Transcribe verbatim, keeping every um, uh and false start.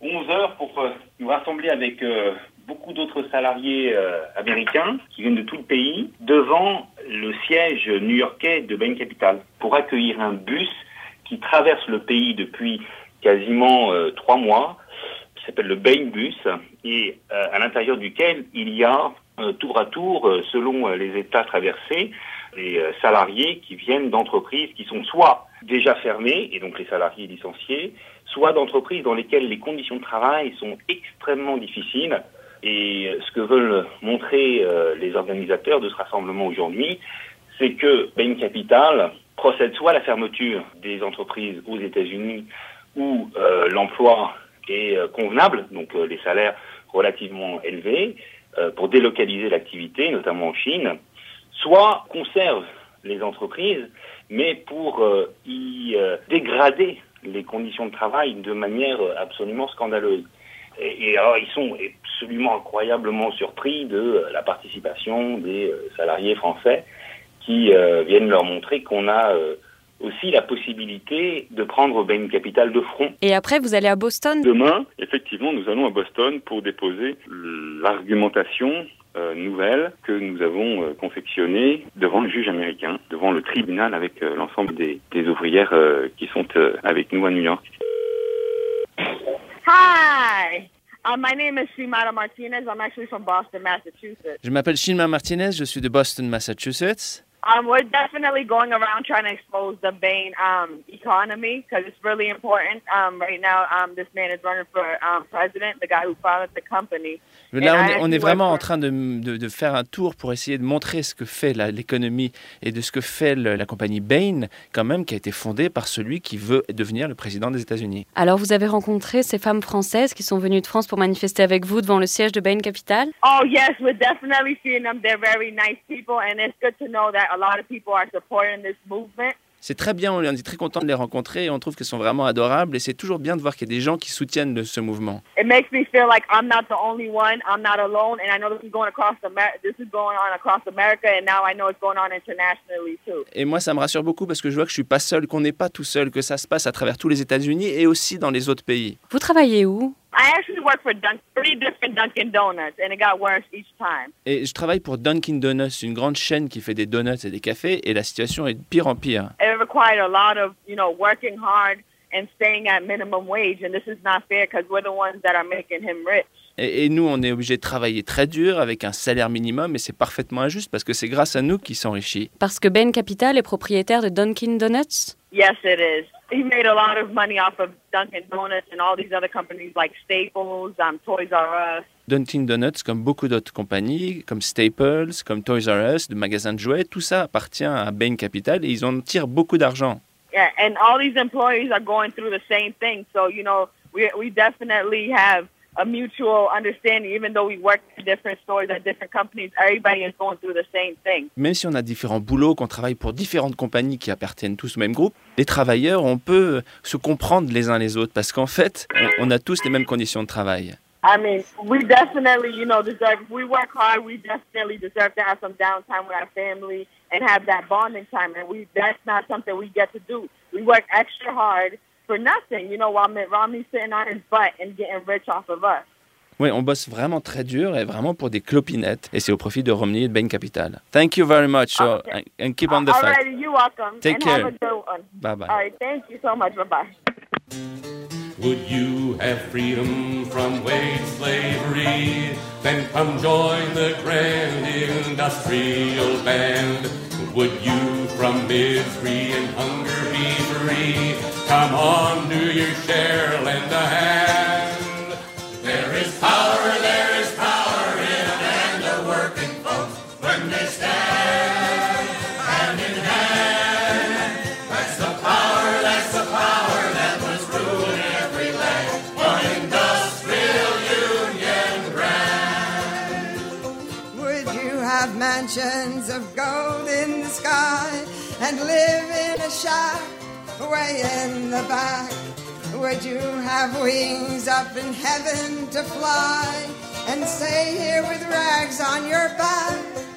onze heures pour euh, nous rassembler avec euh, beaucoup d'autres salariés euh, américains qui viennent de tout le pays devant le siège new-yorkais de Bain Capital pour accueillir un bus qui traverse le pays depuis quasiment euh, trois mois, qui s'appelle le Bain Bus, et euh, à l'intérieur duquel il y a euh, tour à tour, euh, selon euh, les États traversés, les euh, salariés qui viennent d'entreprises qui sont soit déjà fermées, et donc les salariés licenciés, soit d'entreprises dans lesquelles les conditions de travail sont extrêmement difficiles. Et ce que veulent montrer euh, les organisateurs de ce rassemblement aujourd'hui, c'est que Bain Capital procède soit à la fermeture des entreprises aux États-Unis où euh, l'emploi est euh, convenable, donc euh, les salaires relativement élevés, euh, pour délocaliser l'activité, notamment en Chine, soit conserve les entreprises, mais pour euh, y euh, dégrader les conditions de travail de manière absolument scandaleuse. Et, et alors, ils sont absolument incroyablement surpris de la participation des salariés français qui euh, viennent leur montrer qu'on a euh, aussi la possibilité de prendre Bain Capital de front. Et après, vous allez à Boston ? Demain, effectivement, nous allons à Boston pour déposer l'argumentation euh, nouvelle que nous avons euh, confectionnée devant le juge américain, devant le tribunal avec euh, l'ensemble des, des ouvrières euh, qui sont euh, avec nous à New York. Hi! Uh, my name is Shimada Martinez. I'm actually from Boston, Massachusetts. Je m'appelle Shima Martinez, je suis de Boston, Massachusetts. Um, we're definitely going around trying to expose the Bain um, economy because it's really important. Um, right now, um, this man is running for um, president, the guy who founded the company. Là, on est, on est vraiment en train de, de, de faire un tour pour essayer de montrer ce que fait la, l'économie et de ce que fait le, la compagnie Bain, quand même, qui a été fondée par celui qui veut devenir le président des États-Unis. Alors, vous avez rencontré ces femmes françaises qui sont venues de France pour manifester avec vous devant le siège de Bain Capital? Oh, yes, we're definitely seeing them. They're very nice people, and it's good to know that a lot of people are supporting this movement. C'est très bien, on est très content de les rencontrer et on trouve qu'elles sont vraiment adorables et c'est toujours bien de voir qu'il y a des gens qui soutiennent ce mouvement. It makes me feel like I'm not the only one, I'm not alone, and I know this is going across America, this is going on across America, and now I know it's going on internationally too. Et moi, ça me rassure beaucoup parce que je vois que je suis pas seul, qu'on n'est pas tout seul, que ça se passe à travers tous les États-Unis et aussi dans les autres pays. Vous travaillez où? I actually work for Dun- three different Dunkin' Donuts, and it got worse each time. Et je travaille pour Dunkin' Donuts, une grande chaîne qui fait des donuts et des cafés, et la situation est de pire en pire. It required a lot of, you know, working hard and staying at minimum wage, and this is not fair because we're the ones that are making him rich. Et, et nous, on est obligés de travailler très dur avec un salaire minimum, et c'est parfaitement injuste parce que c'est grâce à nous qu'il s'enrichit. Parce que Bain Capital est propriétaire de Dunkin' Donuts? Yes, it is. He made a lot of money off of Dunkin' Donuts and all these other companies like Staples, um, Toys R Us. Dunkin' Donuts, comme beaucoup d'autres compagnies, comme Staples, comme Toys R Us, de magasins de jouets, tout ça appartient à Bain Capital et ils en tirent beaucoup d'argent. Yeah, and all these employees are going through the same thing. So, you know, we we definitely have a mutual understanding, even though we work at different stores at different companies, everybody is going through the same thing. Même si on a différents boulots, qu'on travaille pour différentes compagnies qui appartiennent tous au même groupe, les travailleurs, on peut se comprendre les uns les autres parce qu'en fait, on, on a tous les mêmes conditions de travail. I mean, we definitely, you know, deserve, if we work hard, we definitely deserve to have some downtime with our family and have that bonding time. And we that's not something we get to do. We work extra hard for nothing, you know, while Mitt Romney's sitting on his butt and getting rich off of us. Oui, on bosse vraiment très dur et vraiment pour des clopinettes. Et c'est au profit de Romney et de Bain Capital. Thank you very much. So, Okay. and keep on the All fight. right, you're welcome. Take and care. Have a good one. Bye-bye. All right, thank you so much. Bye-bye. Would you have freedom from wage slavery? Then come join the grand industrial band. Would you from misery and hunger be free? Come on, do your share, lend a hand. There is power, there is power in a band of working folks when they stand hand in hand. That's the power, that's the power that was ruling every land. One industrial union brand. Would you have mansions of gold in the sky and live in a shack way in the back? Would you have wings up in heaven to fly and stay here with rags on your back?